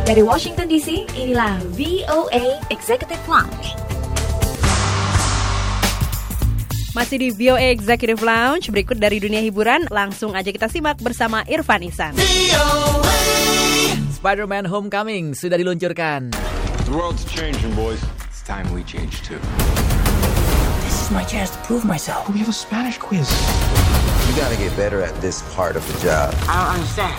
Dari Washington DC, inilah VOA Executive Lounge. Masih di VOA Executive Lounge, berikut dari dunia hiburan, langsung aja kita simak bersama Irfan Ihsan. Spider-Man Homecoming sudah diluncurkan. The world's changing, boys. It's time we change too. This is my chance to prove myself. We have a Spanish quiz. You gotta get better at this part of the job. I don't understand.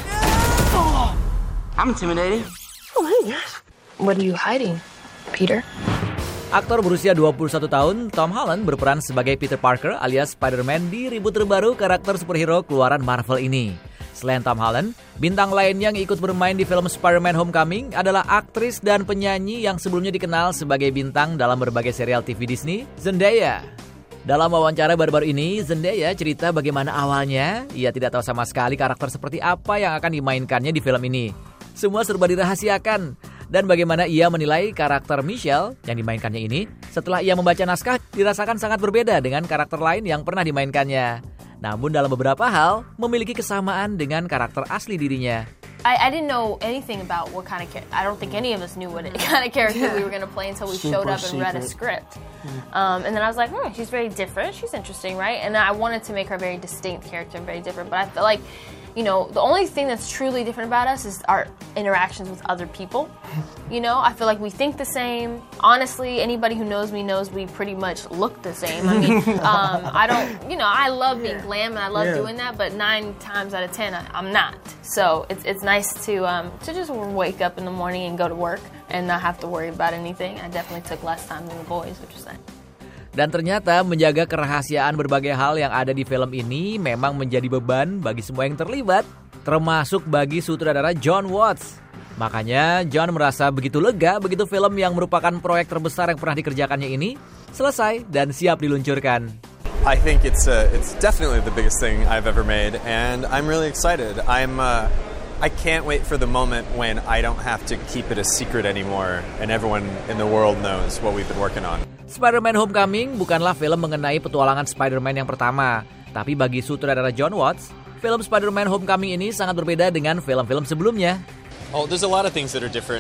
I'm intimidated. Oh, hey, guys. What are you hiding, Peter? Aktor berusia 21 tahun, Tom Holland berperan sebagai Peter Parker alias Spider-Man di reboot terbaru karakter superhero keluaran Marvel ini. Selain Tom Holland, bintang lain yang ikut bermain di film Spider-Man Homecoming adalah aktris dan penyanyi yang sebelumnya dikenal sebagai bintang dalam berbagai serial TV Disney, Zendaya. Dalam wawancara baru-baru ini, Zendaya cerita bagaimana awalnya ia tidak tahu sama sekali karakter seperti apa yang akan dimainkannya di film ini. Semua serba dirahasiakan. Dan bagaimana ia menilai karakter Michelle yang dimainkannya ini setelah ia membaca naskah dirasakan sangat berbeda dengan karakter lain yang pernah dimainkannya. Namun dalam beberapa hal memiliki kesamaan dengan karakter asli dirinya. I didn't know anything about what kind of character. I don't think any of us knew what kind of character we were going to play until we showed up and read a script. And then I was like, she's very different. She's interesting, right? And I wanted to make her a very distinct character, very different. But I feel like, the only thing that's truly different about us is our interactions with other people. I feel like we think the same. Honestly, anybody who knows me knows we pretty much look the same. I mean, I love being glam and I love doing that, but 9 times out of 10, I'm not. So it's nice to just wake up in the morning and go to work and not have to worry about anything. I definitely took less time than the boys, which was nice. Dan ternyata menjaga kerahasiaan berbagai hal yang ada di film ini memang menjadi beban bagi semua yang terlibat, termasuk bagi sutradara Jon Watts. Makanya Jon merasa begitu lega begitu film yang merupakan proyek terbesar yang pernah dikerjakannya ini selesai dan siap diluncurkan. I think it's definitely the biggest thing I've ever made, and I'm really excited. I can't wait for the moment when I don't have to keep it a secret anymore and everyone in the world knows what we've been working on. Spider-Man Homecoming bukanlah film mengenai petualangan Spider-Man yang pertama, tapi bagi sutradara Jon Watts, film Spider-Man Homecoming ini sangat berbeda dengan film-film sebelumnya. Oh, there's a lot of things that are different.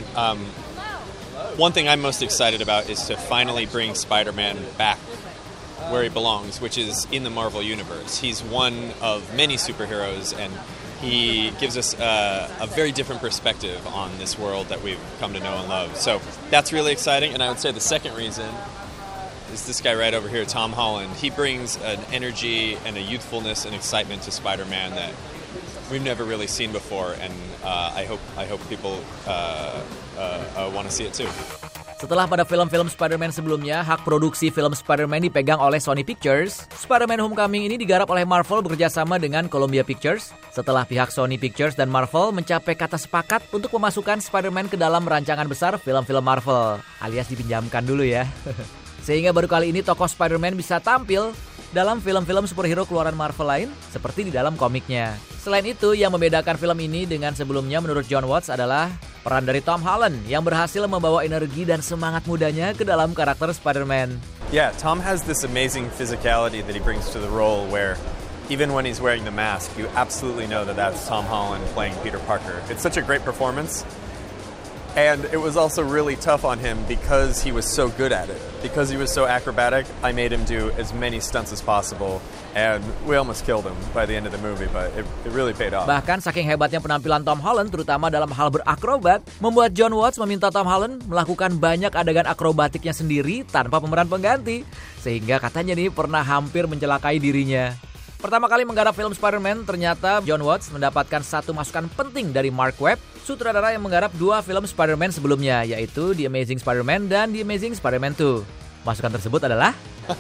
One thing I'm most excited about is to finally bring Spider-Man back where he belongs, which is in the Marvel Universe. He's one of many superheroes and he gives us a very different perspective on this world that we've come to know and love. So that's really exciting. And I would say the second reason is this guy right over here, Tom Holland. He brings an energy and a youthfulness and excitement to Spider-Man that we've never really seen before. And I hope people want to see it too. Setelah pada film-film Spider-Man sebelumnya, hak produksi film Spider-Man dipegang oleh Sony Pictures, Spider-Man Homecoming ini digarap oleh Marvel bekerjasama dengan Columbia Pictures. Setelah pihak Sony Pictures dan Marvel mencapai kata sepakat untuk memasukkan Spider-Man ke dalam rancangan besar film-film Marvel, alias dipinjamkan dulu ya. Sehingga baru kali ini tokoh Spider-Man bisa tampil dalam film-film superhero keluaran Marvel lain seperti di dalam komiknya. Selain itu, yang membedakan film ini dengan sebelumnya menurut Jon Watts adalah peran dari Tom Holland yang berhasil membawa energi dan semangat mudanya ke dalam karakter Spider-Man. Yeah, Tom has this amazing physicality that he brings to the role where even when he's wearing the mask, you absolutely know that that's Tom Holland playing Peter Parker. It's such a great performance. And it was also really tough on him because he was so good at it. Because he was so acrobatic, I made him do as many stunts as possible. And we almost killed him by the end of the movie, but it really paid off. Bahkan saking hebatnya penampilan Tom Holland, terutama dalam hal berakrobat, membuat Jon Watts meminta Tom Holland melakukan banyak adegan akrobatiknya sendiri tanpa pemeran pengganti. Sehingga katanya nih pernah hampir mencelakai dirinya. Pertama kali menggarap film Spider-Man, ternyata Jon Watts mendapatkan satu masukan penting dari Mark Webb, sutradara yang menggarap 2 film Spider-Man sebelumnya, yaitu The Amazing Spider-Man dan The Amazing Spider-Man 2. Masukan tersebut adalah...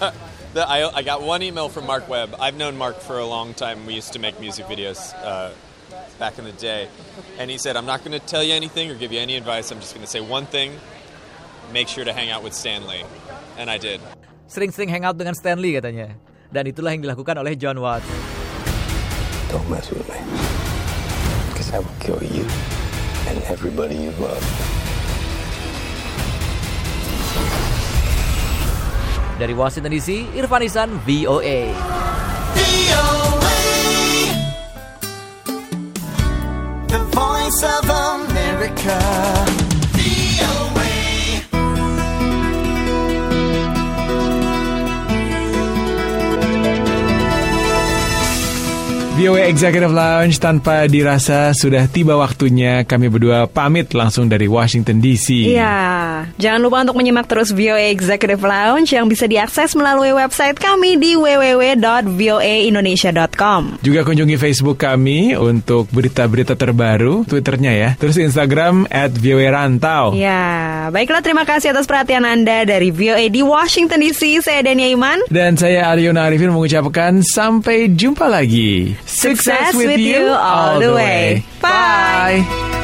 I got one email from Mark Webb. I've known Mark for a long time. We used to make music videos back in the day. And he said, I'm not going to tell you anything or give you any advice. I'm just going to say one thing. Make sure to hang out with Stan Lee. And I did. Sering-sering hang out dengan Stan Lee katanya. Dan itulah yang dilakukan oleh Jon Watts. Don't mess with me. Because I will kill you and everybody you love. Dari Washington DC, Irfan Ihsan, VOA. The Voice of America. VOA Executive Lounge. Tanpa dirasa sudah tiba waktunya kami berdua pamit langsung dari Washington DC. Iya, jangan lupa untuk menyimak terus VOA Executive Lounge yang bisa diakses melalui website kami di www.voaindonesia.com. Juga kunjungi Facebook kami untuk berita-berita terbaru, Twitternya ya. Terus Instagram @voarantau. Ya, baiklah, terima kasih atas perhatian Anda dari VOA di Washington DC. Saya Dania Iman. Dan saya Aryono Arifin mengucapkan sampai jumpa lagi. Success with you all the way. Bye.